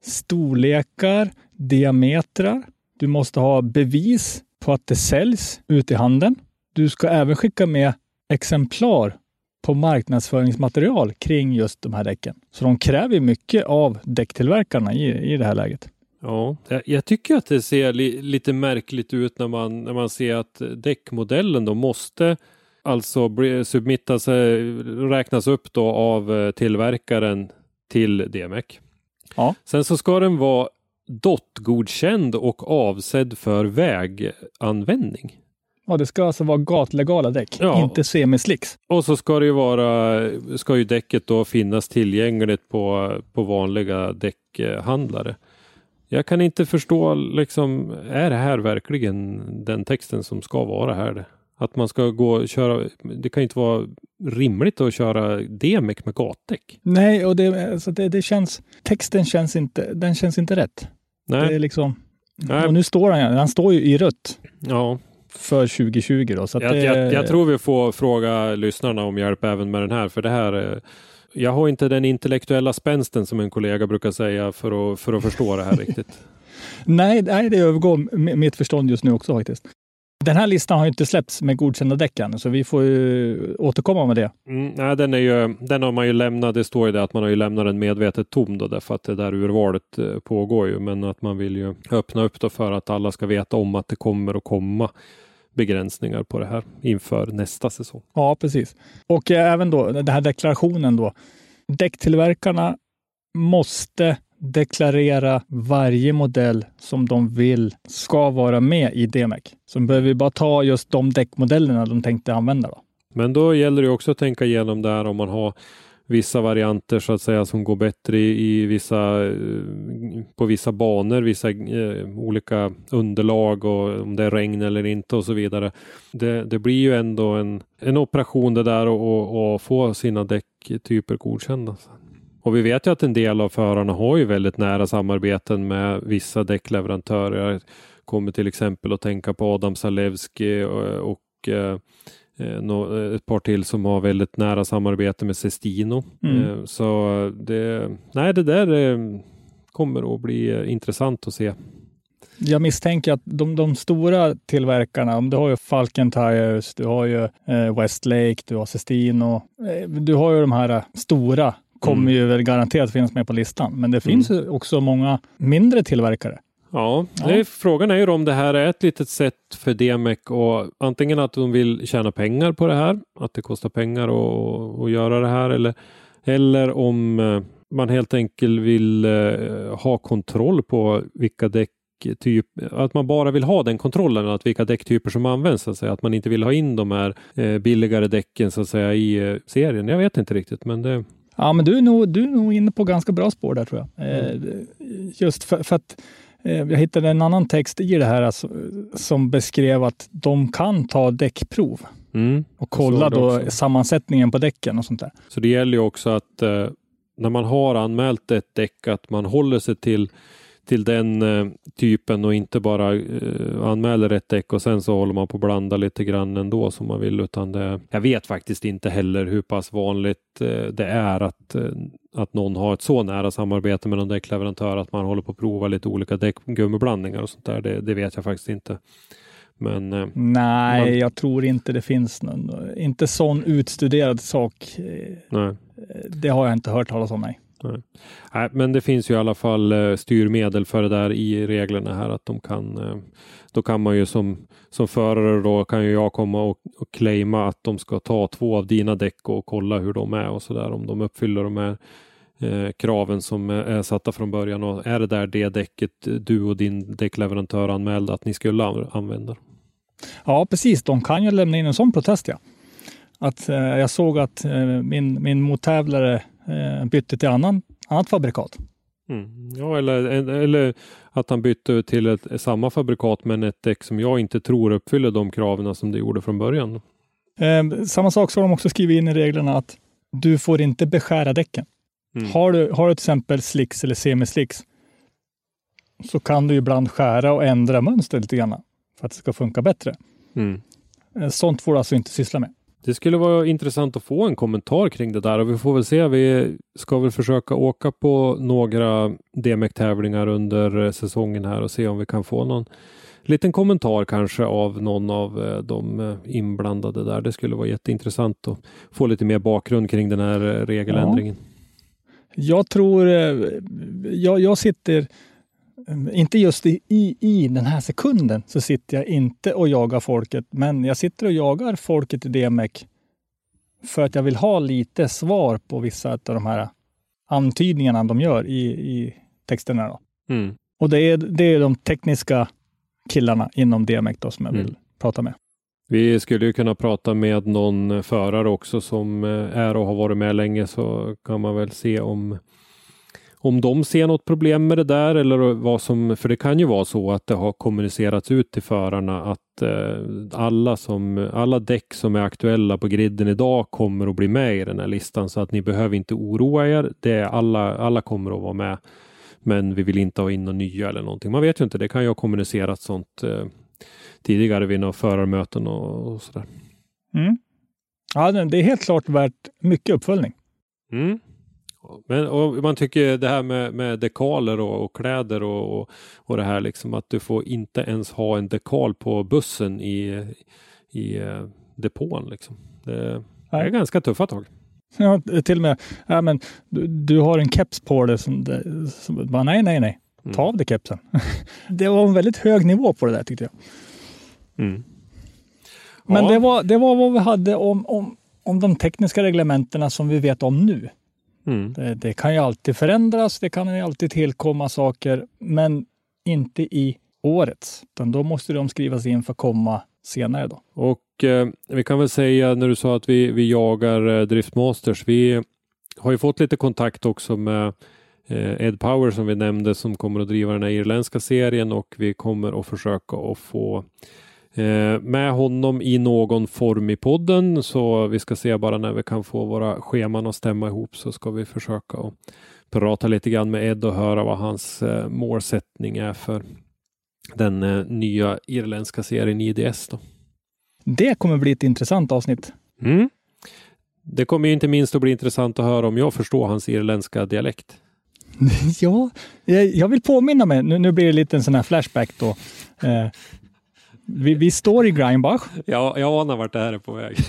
storlekar, diametrar. Du måste ha bevis på att det säljs ut i handeln. Du ska även skicka med exemplar på marknadsföringsmaterial kring just de här däcken. Så de kräver mycket av däcktillverkarna i det här läget.
Ja, jag tycker att det ser lite märkligt ut när man ser att däckmodellen då måste alltså räknas upp då av tillverkaren till DMEC.
Ja.
Sen så ska den vara DOT-godkänd och avsedd för väganvändning.
Ja, det ska alltså vara gatlegala däck, inte semislicks.
Och så ska ju däcket då finnas tillgängligt på vanliga däckhandlare. Jag kan inte förstå, liksom, är det här verkligen den texten som ska vara här? Att man ska gå och köra, det kan inte vara rimligt att köra DMEC med gatdäck.
Nej, och det känns, texten känns inte rätt.
Nej.
Det är liksom, och nu står han står ju i rött.
Ja.
För 2020 då. Så att
jag tror vi får fråga lyssnarna om hjälp även med den här, för det här, jag har inte den intellektuella spänsten som en kollega brukar säga för att förstå det här riktigt.
Nej, det övergår mitt förstånd just nu också faktiskt. Den här listan har ju inte släppts med godkända däcken, så vi får ju återkomma med det.
Nej, den har man ju lämnat. Det står ju det att man har ju lämnat den medvetet tom då, därför att det där urvalet pågår ju. Men att man vill ju öppna upp då för att alla ska veta om att det kommer att komma begränsningar på det här inför nästa säsong.
Ja, precis. Och även då den här deklarationen då. Däcktillverkarna måste deklarera varje modell som de vill ska vara med i DMEC. Så behöver vi bara ta just de däckmodellerna de tänkte använda då.
Men då gäller det också att tänka igenom där om man har vissa varianter så att säga som går bättre i vissa, på vissa banor, vissa olika underlag och om det är regn eller inte och så vidare. Det blir ju ändå en operation det där och få sina däcktyper godkända. Och vi vet ju att en del av förarna har ju väldigt nära samarbeten med vissa däckleverantörer. Jag kommer till exempel att tänka på Adam Zalewski och ett par till som har väldigt nära samarbete med Sestino. Så det där kommer att bli intressant att se.
Jag misstänker att de stora tillverkarna, du har ju Falcon Tires, du har ju Westlake, du har Sestino, du har ju de här stora kommer ju väl garanterat finnas med på listan. Men det finns ju också många mindre tillverkare.
Ja, frågan är ju om det här är ett litet sätt för DMEC och antingen att de vill tjäna pengar på det här, att det kostar pengar att göra det här, eller om man helt enkelt vill ha kontroll på vilka däcktyp, att man bara vill ha den kontrollen att vilka däcktyper som används så att säga, att man inte vill ha in de här billigare däcken så att säga i serien. Jag vet inte riktigt, men det...
Ja, men du är nog inne på ganska bra spår där tror jag. Just för att jag hittade en annan text i det här alltså, som beskrev att de kan ta däckprov och kolla då sammansättningen på däcken och sånt där.
Så det gäller ju också att när man har anmält ett däck att man håller sig till den typen och inte bara anmäler ett däck och sen så håller man på att blanda lite grann ändå som man vill, utan jag vet faktiskt inte heller hur pass vanligt det är att någon har ett så nära samarbete med någon däckleverantör att man håller på att prova lite olika däckgummiblandningar och sånt där. Det vet jag faktiskt inte. Men,
nej, jag tror inte det finns inte sån utstuderad sak.
Nej.
Det har jag inte hört talas om, nej.
Nej, men det finns ju i alla fall styrmedel för det där i reglerna här att då kan man ju som förare då kan ju jag komma och claima att de ska ta 2 av dina däck och kolla hur de är och så där, om de uppfyller de här kraven som är satta från början, och är det där det däcket du och din däckleverantör anmälde att ni skulle använda. Ja,
precis. De kan ju lämna in en sån protest, ja. Att jag såg att min mottävlare bytte till annat fabrikat.
Ja, eller att han bytte till samma fabrikat men ett däck som jag inte tror uppfyller de kraven som det gjorde från början.
Samma sak så har de också skrivit in i reglerna att du får inte beskära däcken. Har du till exempel slicks eller semislicks så kan du ibland skära och ändra mönster lite grann för att det ska funka bättre. Sånt får du alltså inte syssla med.
Det skulle vara intressant att få en kommentar kring det där, och vi får väl se. Vi ska väl försöka åka på några DMEC-tävlingar under säsongen här och se om vi kan få någon liten kommentar kanske av någon av de inblandade där. Det skulle vara jätteintressant att få lite mer bakgrund kring den här regeländringen. Ja.
Jag tror, jag sitter, inte just i den här sekunden så sitter jag inte och jagar folket, men jag sitter och jagar folket i DMEC för att jag vill ha lite svar på vissa av de här antydningarna de gör i texterna då. Och det är de tekniska killarna inom DMEC då som jag vill prata med.
Vi skulle ju kunna prata med någon förare också som är och har varit med länge, så kan man väl se om de ser något problem med det där, eller vad som, för det kan ju vara så att det har kommunicerats ut till förarna att alla däck som är aktuella på griden idag kommer att bli med i den här listan, så att ni behöver inte oroa er. Det är alla kommer att vara med, men vi vill inte ha in några nya eller någonting. Man vet ju inte, det kan ju ha kommunicerats sånt tidigare vid några förarmöten och sådär. Ja,
det är helt klart värt mycket uppföljning.
Och man tycker det här med dekaler och kläder och det här liksom, att du får inte ens ha en dekal på bussen i depån liksom. Det är ganska tuffa tag.
Ja, till och med. Ja, men du har en keps på dig som bara, nej. Ta av dig kepsen. Det var en väldigt hög nivå på det där, tyckte jag.
Mm.
Men det var vad vi hade om de tekniska reglementerna som vi vet om nu.
Mm.
Det kan ju alltid förändras, det kan ju alltid tillkomma saker, men inte i årets. Utan då måste de skrivas in för att komma senare då.
Och vi kan väl säga, när du sa att vi jagar Driftmasters, vi har ju fått lite kontakt också med Ed Power som vi nämnde, som kommer att driva den här irländska serien, och vi kommer att försöka att få med honom i någon form i podden, så vi ska se bara när vi kan få våra scheman att stämma ihop, så ska vi försöka att prata lite grann med Ed och höra vad hans målsättning är för den nya irländska serien IDS då.
Det kommer bli ett intressant avsnitt.
Mm. Det kommer ju inte minst att bli intressant att höra om jag förstår hans irländska dialekt.
Ja, jag vill påminna mig, nu blir det lite en sån här flashback då. Vi står i Greinbach.
Ja, jag anar vart det här är på väg.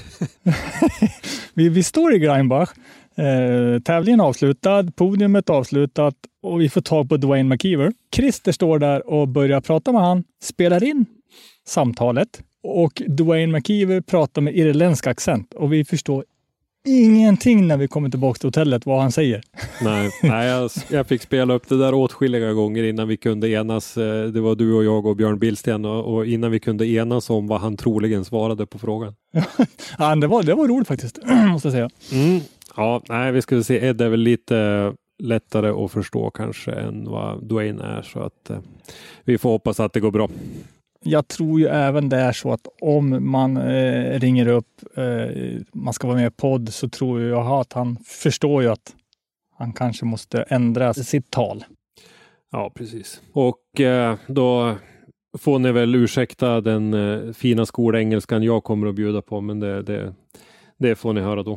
vi står i Greinbach. Tävlingen avslutad, podiumet avslutat, och vi får tag på Dwayne McKeever. Christer står där och börjar prata med han, spelar in samtalet, och Dwayne McKeever pratar med irländsk accent, och vi förstår ingenting när vi kommer tillbaka till hotellet vad han säger.
Nej, jag fick spela upp det där åtskilliga gånger innan vi kunde enas. Det var du och jag och Björn Billsten, och innan vi kunde enas om vad han troligen svarade på frågan.
Ja, det var roligt faktiskt, måste jag säga.
Mm. Ja, nej, vi skulle se. Ed är väl lite lättare att förstå kanske än vad Dwayne är, så att vi får hoppas att det går bra.
Jag tror ju även det är så att om man ringer upp, man ska vara med i podd, så tror jag att han förstår ju att han kanske måste ändra sitt tal.
Ja, precis. Och då får ni väl ursäkta den fina skolengelskan jag kommer att bjuda på, men det får ni höra då.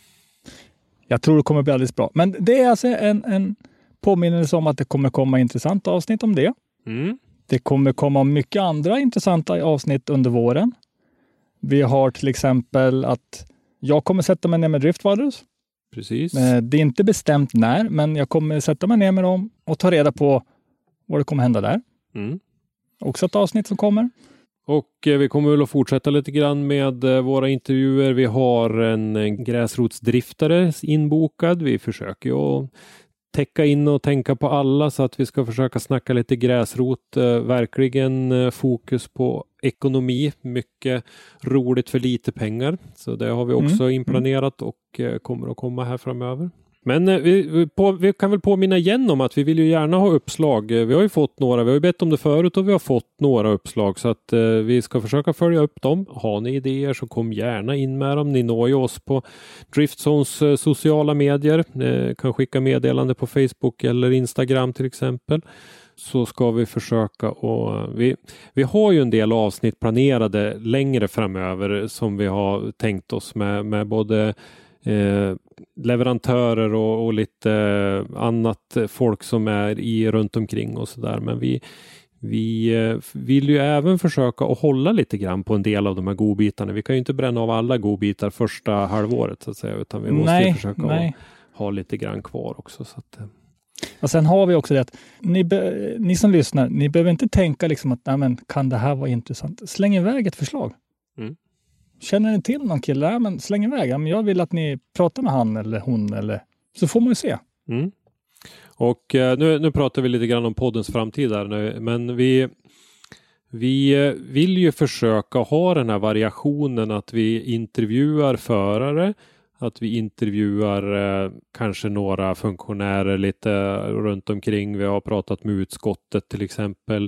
Jag
tror det kommer bli alldeles bra. Men det är alltså en påminnelse om att det kommer komma intressanta avsnitt om det.
Mm.
Det kommer komma mycket andra intressanta avsnitt under våren. Vi har till exempel att jag kommer sätta mig ner med Driftwaters.
Precis.
Det är inte bestämt när, men jag kommer sätta mig ner med dem och ta reda på vad det kommer hända där.
Mm.
Också ett avsnitt som kommer.
Och vi kommer väl att fortsätta lite grann med våra intervjuer. Vi har en gräsrotsdriftare inbokad. Vi försöker ju att täcka in och tänka på alla, så att vi ska försöka snacka lite gräsrot. Verkligen fokus på ekonomi. Mycket roligt för lite pengar. Så det har vi också inplanerat och kommer att komma här framöver. Men vi kan väl påminna igen om att vi vill ju gärna ha uppslag. Vi har ju fått några, vi har ju bett om det förut och vi har fått några uppslag, så att vi ska försöka följa upp dem. Har ni idéer så kom gärna in med dem. Ni når ju oss på Driftzones sociala medier. Kan skicka meddelande på Facebook eller Instagram till exempel. Så ska vi försöka, och vi har ju en del avsnitt planerade längre framöver som vi har tänkt oss med både leverantörer och lite annat folk som är runt omkring och sådär. Men vi vill ju även försöka att hålla lite grann på en del av de här godbitarna. Vi kan ju inte bränna av alla godbitar första halvåret så att säga, utan vi måste ju försöka att ha lite grann kvar också. Så att,
och sen har vi också det att ni som lyssnar, ni behöver inte tänka liksom att nej, men kan det här vara intressant? Släng iväg ett förslag. Mm. Känner ni till någon kille? Ja, men släng iväg. Ja, men jag vill att ni pratar med han eller hon, eller så får man ju se.
Mm. Och nu pratar vi lite grann om poddens framtid där nu, men vi vill ju försöka ha den här variationen att vi intervjuar förare, att vi intervjuar kanske några funktionärer lite runt omkring. Vi har pratat med utskottet till exempel.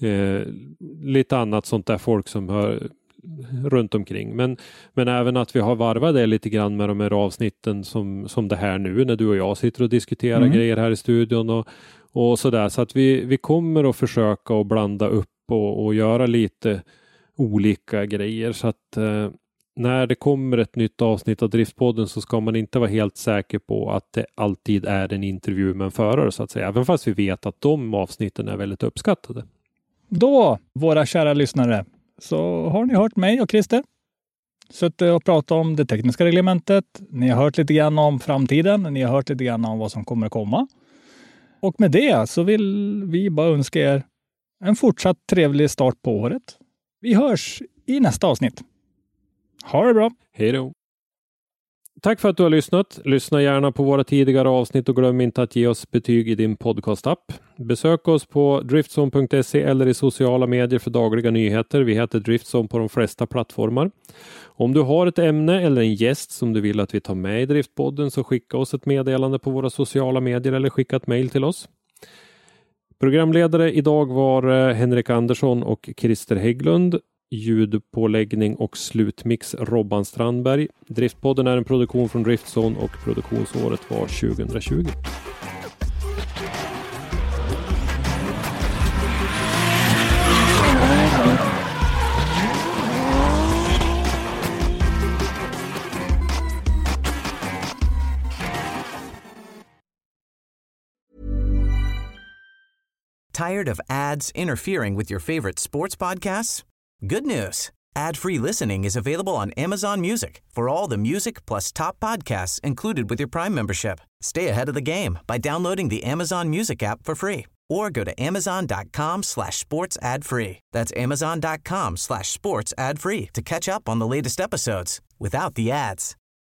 Lite annat sånt där folk som hör runt omkring. Men även att vi har varvat det lite grann med de här avsnitten som det här nu när du och jag sitter och diskuterar grejer här i studion och sådär. Så att vi kommer att försöka att blanda upp och göra lite olika grejer. Så att när det kommer ett nytt avsnitt av Driftpodden så ska man inte vara helt säker på att det alltid är en intervju med en förare så att säga. Även fast vi vet att de avsnitten är väldigt uppskattade.
Då, våra kära lyssnare, så har ni hört mig och Christer suttit och pratat om det tekniska reglementet. Ni har hört lite grann om framtiden. Ni har hört lite grann om vad som kommer att komma. Och med det så vill vi bara önska er en fortsatt trevlig start på året. Vi hörs i nästa avsnitt. Ha det bra!
Hej då! Tack för att du har lyssnat. Lyssna gärna på våra tidigare avsnitt och glöm inte att ge oss betyg i din podcastapp. Besök oss på driftzone.se eller i sociala medier för dagliga nyheter. Vi heter Driftzone på de flesta plattformar. Om du har ett ämne eller en gäst som du vill att vi tar med i Driftpodden så skicka oss ett meddelande på våra sociala medier eller skicka ett mejl till oss. Programledare idag var Henrik Andersson och Christer Hägglund. Ljudpåläggning och slutmix Robban Strandberg. Driftpodden är en produktion från Driftzone och produktionsåret var 2020.
Tired of ads interfering with your favorite sports podcasts? Good news. Ad-free listening is available on Amazon Music for all the music plus top podcasts included with your Prime membership. Stay ahead of the game by downloading the Amazon Music app for free or go to amazon.com/sports ad free. That's amazon.com/sports ad free to catch up on the latest episodes without the ads.